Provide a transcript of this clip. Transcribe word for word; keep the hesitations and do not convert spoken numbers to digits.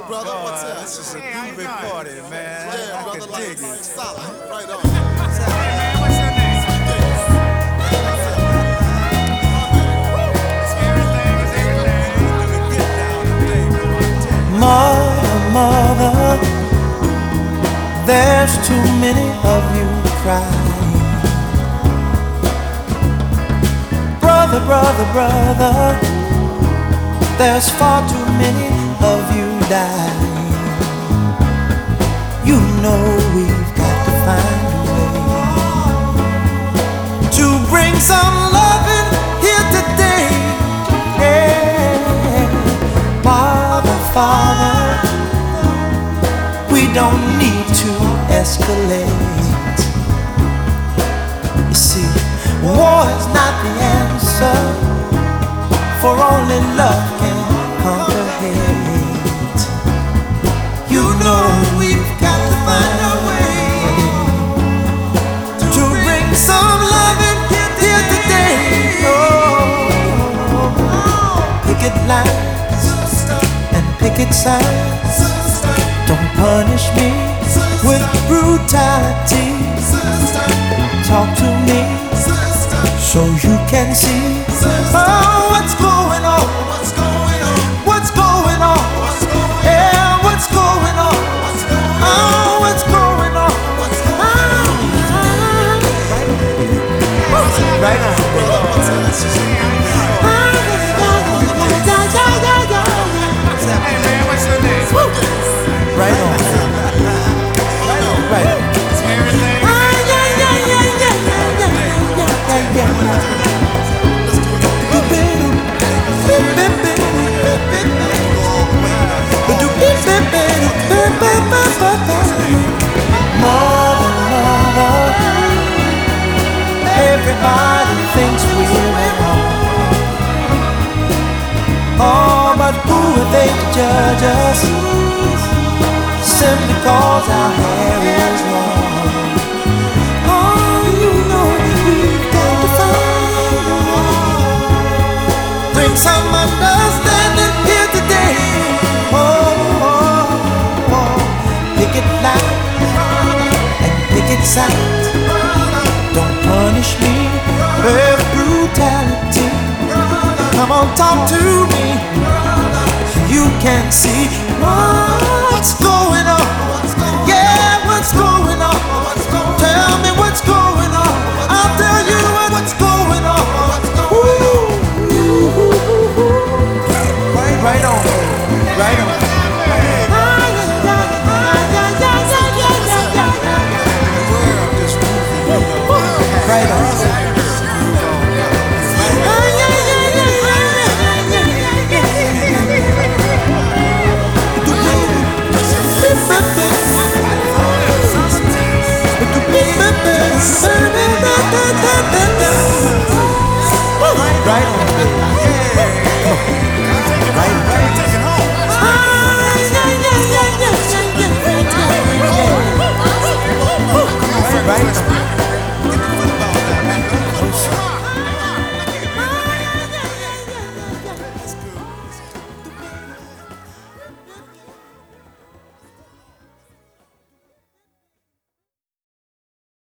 on, brother? God, What's up? this is a Hey, how you groovy doing? party, man. Yeah, I brother, can like, dig it. solid. Right on. Hey, man, what's your name? Mother, mother, there's too many of you crying. Brother, brother, brother, there's far too many of you dying. You know we've got to find a way to bring some loving here today. Yeah. Father, Father, we don't need to escalate. You see, war is not the answer, for only love can conquer hate. You know we've got to find a way to bring some loving here today. Oh, picket lines and picket signs, don't punish me with brutality. Talk to me so you can see, oh, what's going on, what's going on, what's going on, yeah, what's going on, oh, what's going on, right on, Hey, man, what's your name? right on, right on. Everything. Mother, mother, everybody thinks we're wrong. Oh, but who are they to judge us? Simply cause our hair is long. Oh, you know we've got to find a way. Bring some understanding here today. Oh, oh, oh. Picket lines and picket signs, don't punish me with brutality. Come on, talk to me so you can see what's going on. Yeah, what's going on? Tell me what's going on. I'll tell you what's going on. Ooh. Right on, right on.